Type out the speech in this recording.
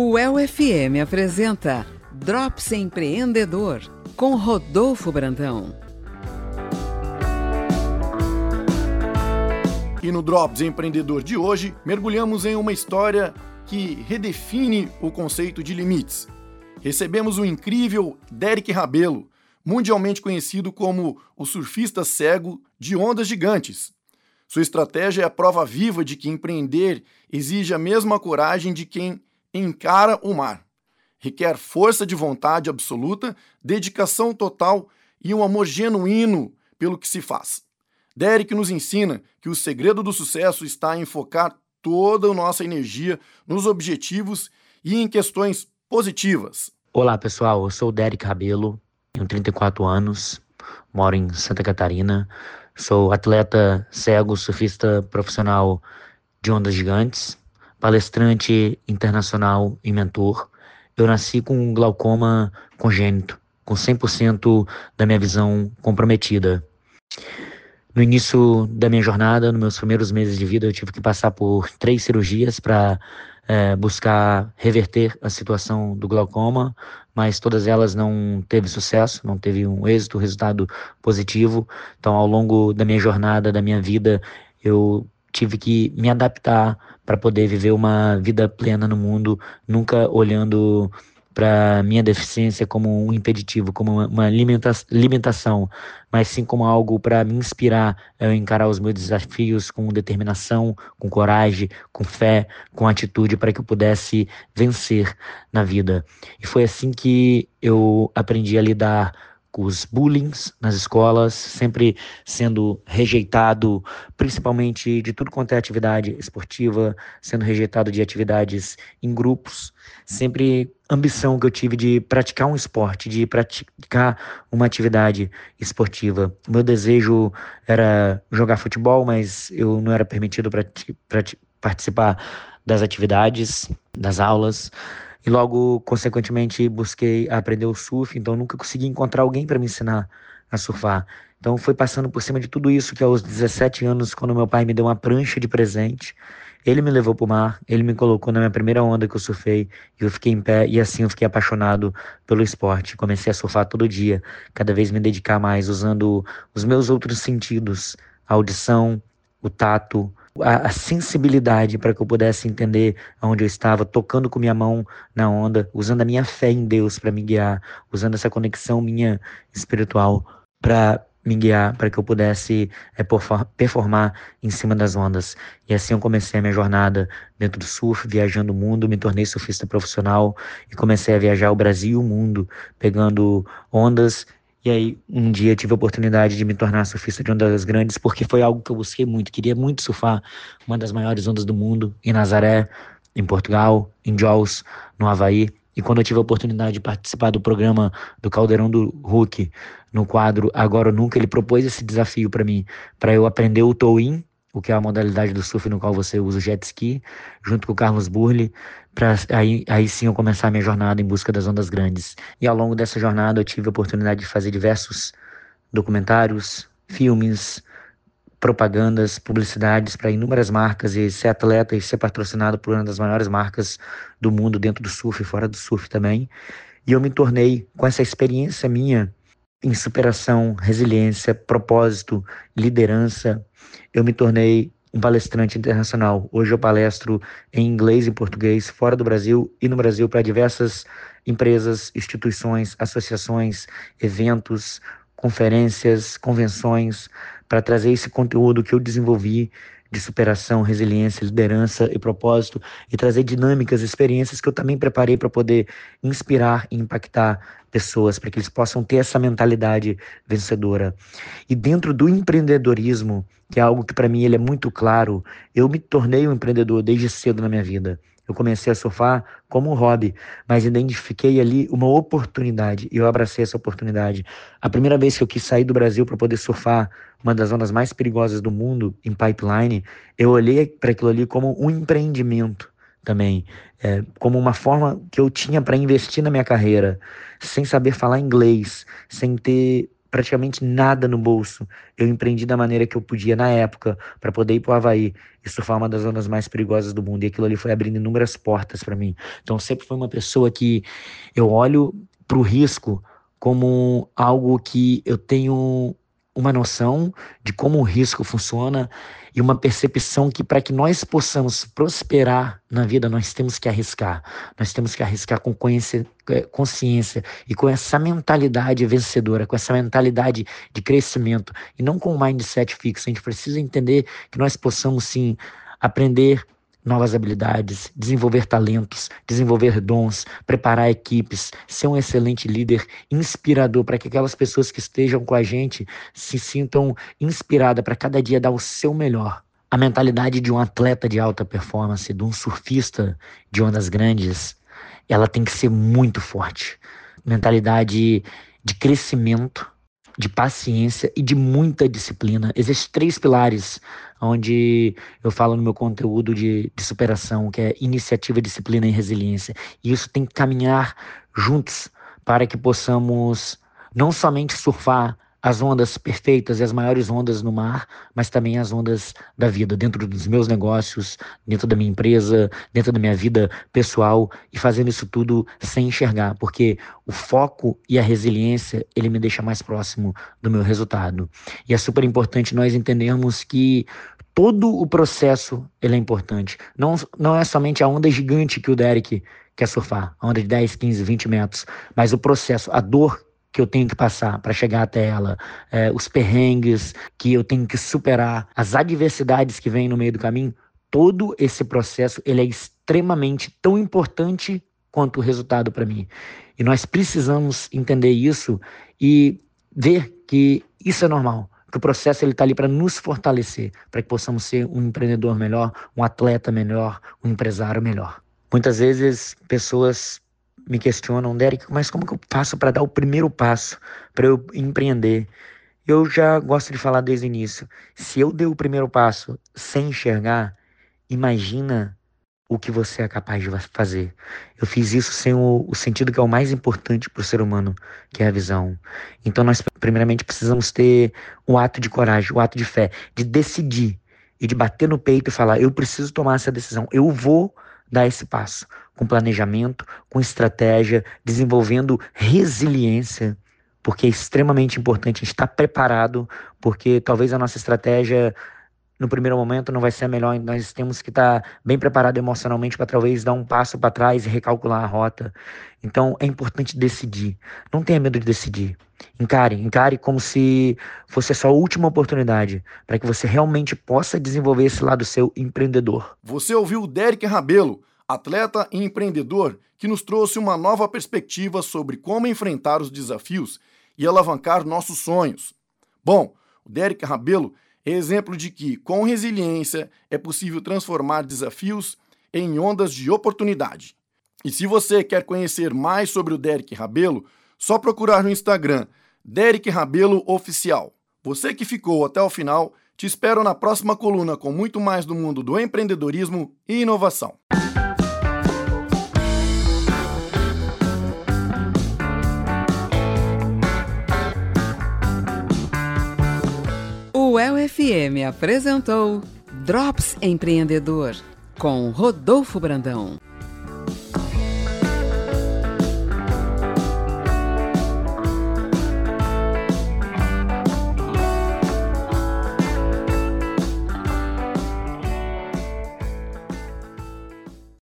O UEL-FM apresenta Drops Empreendedor, com Rodolfo Brandão. E no Drops Empreendedor de hoje, mergulhamos em uma história que redefine o conceito de limites. Recebemos o incrível Derek Rabelo, mundialmente conhecido como o surfista cego de ondas gigantes. Sua estratégia é a prova viva de que empreender exige a mesma coragem de quem encara o mar. Requer força de vontade absoluta, dedicação total e um amor genuíno pelo que se faz. Derek nos ensina que o segredo do sucesso está em focar toda a nossa energia nos objetivos e em questões positivas. Olá pessoal, eu sou o Derek Rabelo, tenho 34 anos, moro em Santa Catarina, sou atleta cego, surfista profissional de ondas gigantes, palestrante internacional e mentor. Eu nasci com glaucoma congênito, com 100% da minha visão comprometida. No início da minha jornada, nos meus primeiros meses de vida, eu tive que passar por 3 cirurgias para buscar reverter a situação do glaucoma, mas todas elas não teve sucesso, não teve um êxito, resultado positivo. Então, ao longo da minha jornada, da minha vida, eu tive que me adaptar para poder viver uma vida plena no mundo, nunca olhando para minha deficiência como um impeditivo, como uma limitação, mas sim como algo para me inspirar a encarar os meus desafios com determinação, com coragem, com fé, com atitude, para que eu pudesse vencer na vida. E foi assim que eu aprendi a lidar com os bullying nas escolas, sempre sendo rejeitado, principalmente de tudo quanto é atividade esportiva, sendo rejeitado de atividades em grupos, sempre ambição que eu tive de praticar um esporte, de praticar uma atividade esportiva. O meu desejo era jogar futebol, mas eu não era permitido participar das atividades, das aulas. E logo, consequentemente, busquei aprender o surf, então nunca consegui encontrar alguém para me ensinar a surfar. Então foi passando por cima de tudo isso que aos 17 anos, quando meu pai me deu uma prancha de presente, ele me levou para o mar, ele me colocou na minha primeira onda que eu surfei, e eu fiquei em pé, e assim eu fiquei apaixonado pelo esporte. Comecei a surfar todo dia, cada vez me dedicar mais, usando os meus outros sentidos, a audição, o tato, a sensibilidade para que eu pudesse entender onde eu estava, tocando com minha mão na onda, usando a minha fé em Deus para me guiar, usando essa conexão minha espiritual para me guiar, para que eu pudesse performar em cima das ondas. E assim eu comecei a minha jornada dentro do surf, viajando o mundo, me tornei surfista profissional e comecei a viajar o Brasil e o mundo, pegando ondas. E aí, um dia tive a oportunidade de me tornar surfista de ondas grandes, porque foi algo que eu busquei muito. Queria muito surfar uma das maiores ondas do mundo, em Nazaré, em Portugal, em Jaws, no Havaí. E quando eu tive a oportunidade de participar do programa do Caldeirão do Hulk, no quadro Agora ou Nunca, ele propôs esse desafio para mim, para eu aprender o tow-in, o que é a modalidade do surf no qual você usa o jet ski, junto com o Carlos Burle, para aí sim eu começar a minha jornada em busca das ondas grandes. E ao longo dessa jornada eu tive a oportunidade de fazer diversos documentários, filmes, propagandas, publicidades para inúmeras marcas e ser atleta e ser patrocinado por uma das maiores marcas do mundo, dentro do surf e fora do surf também. E eu me tornei, com essa experiência minha, em superação, resiliência, propósito, liderança, eu me tornei um palestrante internacional. Hoje eu palestro em inglês e português, fora do Brasil e no Brasil, para diversas empresas, instituições, associações, eventos, conferências, convenções, para trazer esse conteúdo que eu desenvolvi de superação, resiliência, liderança e propósito, e trazer dinâmicas, experiências que eu também preparei para poder inspirar e impactar pessoas, para que eles possam ter essa mentalidade vencedora. E dentro do empreendedorismo, que é algo que para mim ele é muito claro, eu me tornei um empreendedor desde cedo na minha vida. Eu comecei a surfar como um hobby, mas identifiquei ali uma oportunidade e eu abracei essa oportunidade. A primeira vez que eu quis sair do Brasil para poder surfar uma das zonas mais perigosas do mundo, em Pipeline, eu olhei para aquilo ali como um empreendimento também, como uma forma que eu tinha para investir na minha carreira, sem saber falar inglês, sem ter praticamente nada no bolso. Eu empreendi da maneira que eu podia na época para poder ir para o Havaí e surfar uma das zonas mais perigosas do mundo. E aquilo ali foi abrindo inúmeras portas para mim. Então sempre foi uma pessoa que eu olho para o risco como algo que eu tenho uma noção de como o risco funciona e uma percepção que para que nós possamos prosperar na vida, nós temos que arriscar. Nós temos que arriscar com consciência e com essa mentalidade vencedora, com essa mentalidade de crescimento e não com um mindset fixo. A gente precisa entender que nós possamos sim aprender novas habilidades, desenvolver talentos, desenvolver dons, preparar equipes, ser um excelente líder, inspirador, para que aquelas pessoas que estejam com a gente se sintam inspiradas para cada dia dar o seu melhor. A mentalidade de um atleta de alta performance, de um surfista de ondas grandes, ela tem que ser muito forte. Mentalidade de crescimento, de paciência e de muita disciplina. Existem 3 pilares onde eu falo no meu conteúdo de superação, que é iniciativa, disciplina e resiliência. E isso tem que caminhar juntos para que possamos não somente surfar as ondas perfeitas e as maiores ondas no mar, mas também as ondas da vida, dentro dos meus negócios, dentro da minha empresa, dentro da minha vida pessoal, e fazendo isso tudo sem enxergar, porque o foco e a resiliência, ele me deixa mais próximo do meu resultado. E é super importante nós entendermos que todo o processo, ele é importante. Não é somente a onda gigante que o Derek quer surfar, a onda de 10, 15, 20 metros, mas o processo, a dor que eu tenho que passar para chegar até ela, os perrengues que eu tenho que superar, as adversidades que vêm no meio do caminho, todo esse processo ele é extremamente tão importante quanto o resultado para mim. E nós precisamos entender isso e ver que isso é normal, que o processo está ali para nos fortalecer, para que possamos ser um empreendedor melhor, um atleta melhor, um empresário melhor. Muitas vezes pessoas me questionam, Derek, mas como que eu faço para dar o primeiro passo, para eu empreender? Eu já gosto de falar desde o início. Se eu dei o primeiro passo sem enxergar, imagina o que você é capaz de fazer. Eu fiz isso sem o sentido que é o mais importante para o ser humano, que é a visão. Então nós primeiramente precisamos ter um ato de coragem, um ato de fé, de decidir e de bater no peito e falar, eu preciso tomar essa decisão, eu vou dar esse passo, com planejamento, com estratégia, desenvolvendo resiliência, porque é extremamente importante a gente estar preparado, porque talvez a nossa estratégia no primeiro momento não vai ser a melhor, nós temos que estar bem preparado emocionalmente para talvez dar um passo para trás e recalcular a rota. Então é importante decidir, não tenha medo de decidir. Encare como se fosse a sua última oportunidade, para que você realmente possa desenvolver esse lado seu empreendedor. Você ouviu o Derek Rabelo, atleta e empreendedor, que nos trouxe uma nova perspectiva sobre como enfrentar os desafios e alavancar nossos sonhos. Bom, o Derek Rabelo é exemplo de que, com resiliência, é possível transformar desafios em ondas de oportunidade. E se você quer conhecer mais sobre o Derek Rabelo, só procurar no Instagram, Derek Rabelo Oficial. Você que ficou até o final, te espero na próxima coluna com muito mais do mundo do empreendedorismo e inovação. O UEL-FM apresentou Drops Empreendedor, com Rodolfo Brandão.